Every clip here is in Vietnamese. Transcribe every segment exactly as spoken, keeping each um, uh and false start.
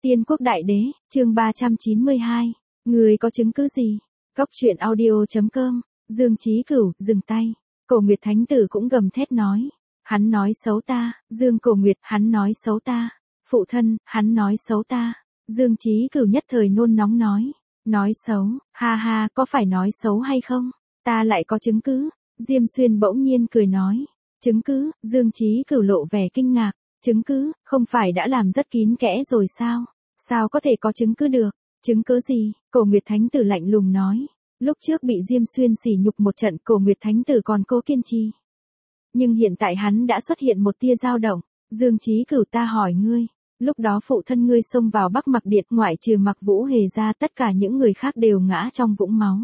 Tiên quốc đại đế, chương ba trăm chín mươi hai. Người có chứng cứ gì? Cốc truyện audio chấm com. Dương Chí Cửu, dừng tay. Cổ Nguyệt Thánh Tử cũng gầm thét nói. Hắn nói xấu ta. Dương Cổ Nguyệt, hắn nói xấu ta. Phụ thân, hắn nói xấu ta. Dương Chí Cửu nhất thời nôn nóng nói. Nói xấu, ha ha, có phải nói xấu hay không? Ta lại có chứng cứ. Diêm Xuyên bỗng nhiên cười nói. Chứng cứ? Dương Chí Cửu lộ vẻ kinh ngạc. Chứng cứ, không phải đã làm rất kín kẽ rồi sao? Sao có thể có chứng cứ được? Chứng cứ gì? Cổ Nguyệt Thánh Tử lạnh lùng nói. Lúc trước bị Diêm Xuyên sỉ nhục một trận, Cổ Nguyệt Thánh Tử còn cố kiên trì. Nhưng hiện tại hắn đã xuất hiện một tia dao động. Dương Chí Cửu, ta hỏi ngươi, lúc đó phụ thân ngươi xông vào Bắc Mặc Điện, ngoại trừ Mặc Vũ Hề ra, tất cả những người khác đều ngã trong vũng máu.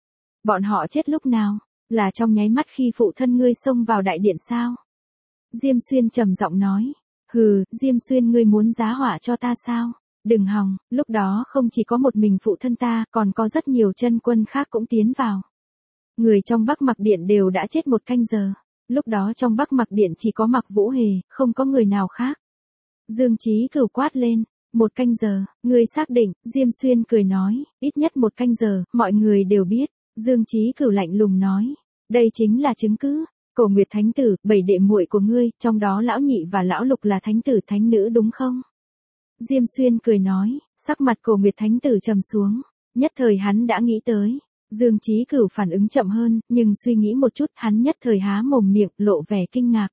Bọn họ chết lúc nào? Là trong nháy mắt khi phụ thân ngươi xông vào đại điện sao? Diêm Xuyên trầm giọng nói. Hừ, Diêm Xuyên, ngươi muốn giá họa cho ta sao? Đừng hòng, lúc đó không chỉ có một mình phụ thân ta, còn có rất nhiều chân quân khác cũng tiến vào. Người trong Bắc Mặc Điện đều đã chết một canh giờ. Lúc đó trong Bắc Mặc Điện chỉ có Mặc Vũ Hề, không có người nào khác. Dương Chí Cửu quát lên. Một canh giờ, ngươi xác định? Diêm Xuyên cười nói. Ít nhất một canh giờ, mọi người đều biết. Dương Chí Cửu lạnh lùng nói. Đây chính là chứng cứ. Cổ Nguyệt Thánh Tử, bảy đệ muội của ngươi, trong đó lão nhị và lão lục là thánh tử thánh nữ đúng không? Diêm Xuyên cười nói, sắc mặt Cổ Nguyệt Thánh Tử trầm xuống. Nhất thời hắn đã nghĩ tới. Dương Chí Cửu phản ứng chậm hơn, nhưng suy nghĩ một chút, hắn nhất thời há mồm miệng, lộ vẻ kinh ngạc.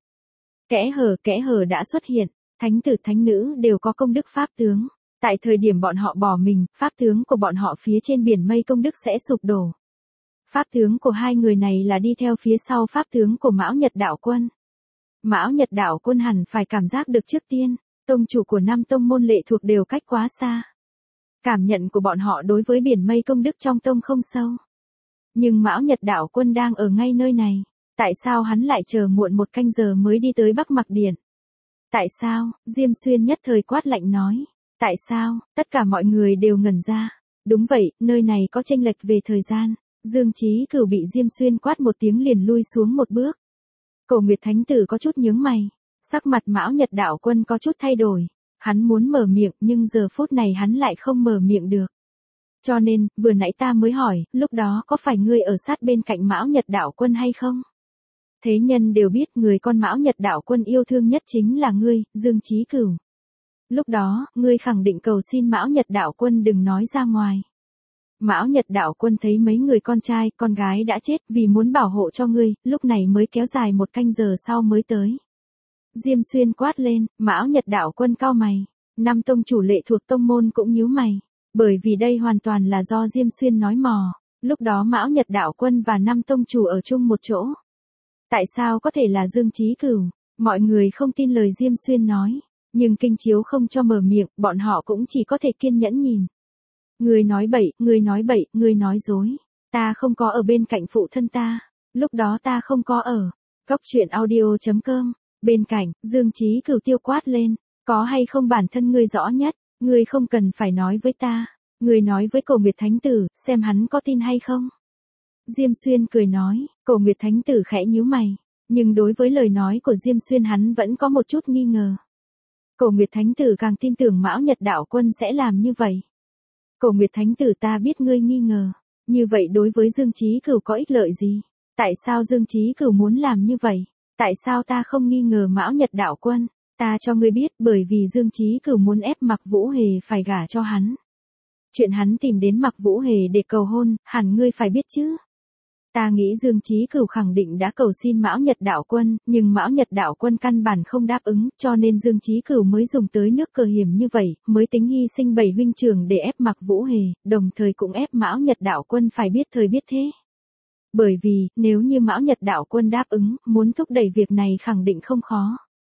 Kẽ hở, kẽ hở đã xuất hiện. Thánh tử thánh nữ đều có công đức pháp tướng. Tại thời điểm bọn họ bỏ mình, pháp tướng của bọn họ phía trên biển mây công đức sẽ sụp đổ. Pháp tướng của hai người này là đi theo phía sau pháp tướng của Mão Nhật Đạo Quân. Mão Nhật Đạo Quân hẳn phải cảm giác được trước tiên, tông chủ của năm tông môn lệ thuộc đều cách quá xa. Cảm nhận của bọn họ đối với biển mây công đức trong tông không sâu. Nhưng Mão Nhật Đạo Quân đang ở ngay nơi này. Tại sao hắn lại chờ muộn một canh giờ mới đi tới Bắc Mặc Điện? Tại sao? Diêm Xuyên nhất thời quát lạnh nói. Tại sao? Tất cả mọi người đều ngẩn ra. Đúng vậy, nơi này có chênh lệch về thời gian. Dương Chí Cửu bị Diêm Xuyên quát một tiếng liền lui xuống một bước. Cổ Nguyệt Thánh Tử có chút nhướng mày. Sắc mặt Mão Nhật Đạo Quân có chút thay đổi. Hắn muốn mở miệng nhưng giờ phút này hắn lại không mở miệng được. Cho nên, vừa nãy ta mới hỏi, lúc đó có phải ngươi ở sát bên cạnh Mão Nhật Đạo Quân hay không? Thế nhân đều biết người con Mão Nhật Đạo Quân yêu thương nhất chính là ngươi, Dương Chí Cửu. Lúc đó, ngươi khẳng định cầu xin Mão Nhật Đạo Quân đừng nói ra ngoài. Mão Nhật Đạo Quân thấy mấy người con trai, con gái đã chết vì muốn bảo hộ cho ngươi, lúc này mới kéo dài một canh giờ sau mới tới. Diêm Xuyên quát lên, Mão Nhật Đạo Quân cau mày. Năm tông chủ lệ thuộc tông môn cũng nhíu mày. Bởi vì đây hoàn toàn là do Diêm Xuyên nói mò. Lúc đó Mão Nhật Đạo Quân và năm tông chủ ở chung một chỗ. Tại sao có thể là Dương Chí Cửu? Mọi người không tin lời Diêm Xuyên nói. Nhưng kinh chiếu không cho mở miệng, bọn họ cũng chỉ có thể kiên nhẫn nhìn. Người nói bậy, người nói bậy, người nói dối. Ta không có ở bên cạnh phụ thân ta. Lúc đó ta không có ở. Cốc truyện audio chấm com. Bên cạnh, Dương Chí Cửu tiêu quát lên. Có hay không bản thân ngươi rõ nhất. Ngươi không cần phải nói với ta. Ngươi nói với Cổ Nguyệt Thánh Tử, xem hắn có tin hay không. Diêm Xuyên cười nói. Cổ Nguyệt Thánh Tử khẽ nhíu mày. Nhưng đối với lời nói của Diêm Xuyên hắn vẫn có một chút nghi ngờ. Cổ Nguyệt Thánh Tử càng tin tưởng Mão Nhật Đạo Quân sẽ làm như vậy. Cổ Nguyệt Thánh Tử, ta biết ngươi nghi ngờ. Như vậy đối với Dương Chí Cửu có ích lợi gì? Tại sao Dương Chí Cửu muốn làm như vậy? Tại sao ta không nghi ngờ Mão Nhật Đạo Quân? Ta cho ngươi biết, bởi vì Dương Chí Cửu muốn ép Mặc Vũ Hề phải gả cho hắn. Chuyện hắn tìm đến Mặc Vũ Hề để cầu hôn, hẳn ngươi phải biết chứ? Ta nghĩ Dương Chí Cửu khẳng định đã cầu xin Mão Nhật Đạo Quân, nhưng Mão Nhật Đạo Quân căn bản không đáp ứng, cho nên Dương Chí Cửu mới dùng tới nước cờ hiểm như vậy, mới tính hy sinh bảy huynh trưởng để ép Mặc Vũ Hề, đồng thời cũng ép Mão Nhật Đạo Quân phải biết thời biết thế. Bởi vì, nếu như Mão Nhật Đạo Quân đáp ứng, muốn thúc đẩy việc này khẳng định không khó.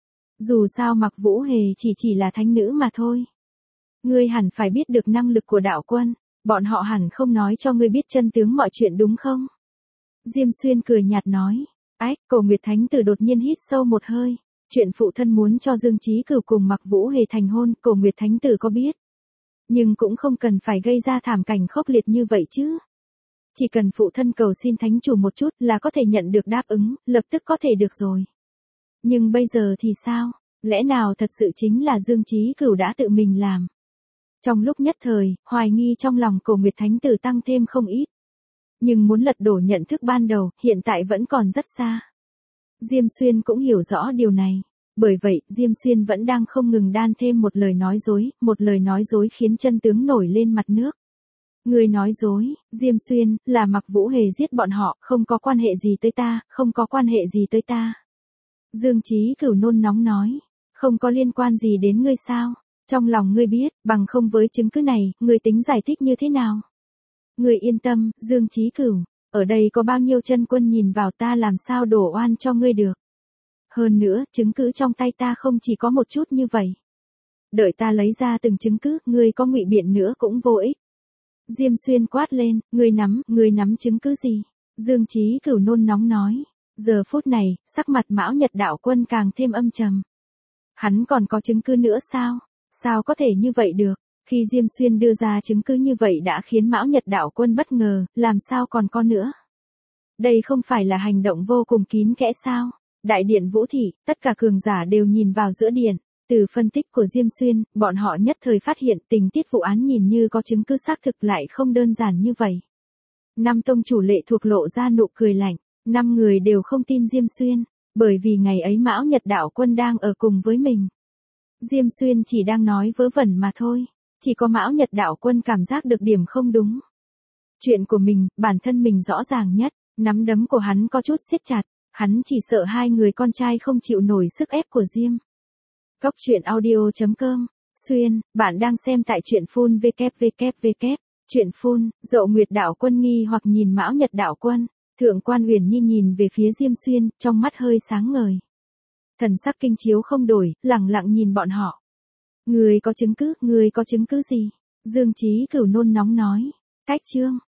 Dù sao Mặc Vũ Hề chỉ chỉ là thánh nữ mà thôi. Ngươi hẳn phải biết được năng lực của Đạo Quân, bọn họ hẳn không nói cho ngươi biết chân tướng mọi chuyện đúng không? Diêm Xuyên cười nhạt nói. Ách, Cổ Nguyệt Thánh Tử đột nhiên hít sâu một hơi. Chuyện phụ thân muốn cho Dương Chí Cửu cùng Mặc Vũ Hề thành hôn, Cổ Nguyệt Thánh Tử có biết. Nhưng cũng không cần phải gây ra thảm cảnh khốc liệt như vậy chứ. Chỉ cần phụ thân cầu xin thánh chủ một chút là có thể nhận được đáp ứng, lập tức có thể được rồi. Nhưng bây giờ thì sao? Lẽ nào thật sự chính là Dương Chí Cửu đã tự mình làm? Trong lúc nhất thời, hoài nghi trong lòng Cổ Nguyệt Thánh Tử tăng thêm không ít. Nhưng muốn lật đổ nhận thức ban đầu, hiện tại vẫn còn rất xa. Diêm Xuyên cũng hiểu rõ điều này. Bởi vậy, Diêm Xuyên vẫn đang không ngừng đan thêm một lời nói dối, một lời nói dối khiến chân tướng nổi lên mặt nước. Người nói dối, Diêm Xuyên, là Mặc Vũ Hề giết bọn họ, không có quan hệ gì tới ta, không có quan hệ gì tới ta. Dương Chí Cửu nôn nóng nói, không có liên quan gì đến ngươi sao? Trong lòng ngươi biết, bằng không với chứng cứ này, ngươi tính giải thích như thế nào? Ngươi yên tâm, Dương Chí Cửu, ở đây có bao nhiêu chân quân nhìn vào ta làm sao đổ oan cho ngươi được. Hơn nữa, chứng cứ trong tay ta không chỉ có một chút như vậy. Đợi ta lấy ra từng chứng cứ, ngươi có ngụy biện nữa cũng vô ích. Diêm Xuyên quát lên, ngươi nắm, ngươi nắm chứng cứ gì? Dương Chí Cửu nôn nóng nói. Giờ phút này, sắc mặt Mão Nhật Đạo Quân càng thêm âm trầm. Hắn còn có chứng cứ nữa sao? Sao có thể như vậy được? Khi Diêm Xuyên đưa ra chứng cứ như vậy đã khiến Mão Nhật Đạo Quân bất ngờ, làm sao còn có nữa? Đây không phải là hành động vô cùng kín kẽ sao? Đại điện Vũ Thị, tất cả cường giả đều nhìn vào giữa điện. Từ phân tích của Diêm Xuyên, bọn họ nhất thời phát hiện tình tiết vụ án nhìn như có chứng cứ xác thực lại không đơn giản như vậy. Năm tông chủ lệ thuộc lộ ra nụ cười lạnh, năm người đều không tin Diêm Xuyên, bởi vì ngày ấy Mão Nhật Đạo Quân đang ở cùng với mình. Diêm Xuyên chỉ đang nói vớ vẩn mà thôi, chỉ có Mão Nhật Đạo Quân cảm giác được điểm không đúng. Chuyện của mình, bản thân mình rõ ràng nhất, nắm đấm của hắn có chút siết chặt, hắn chỉ sợ hai người con trai không chịu nổi sức ép của Diêm. Cốc truyện audio chấm com, Xuyên, bạn đang xem tại truyện full vê kép vê kép vê kép, truyện full, Dậu Nguyệt Đạo Quân nghi hoặc nhìn Mão Nhật Đạo Quân, Thượng quan Uyển Nhi nhìn về phía Diêm Xuyên, trong mắt hơi sáng ngời. Thần sắc kinh chiếu không đổi, lẳng lặng nhìn bọn họ. Người có chứng cứ, người có chứng cứ gì? Dương Chí Cửu nôn nóng nói. Cách chương,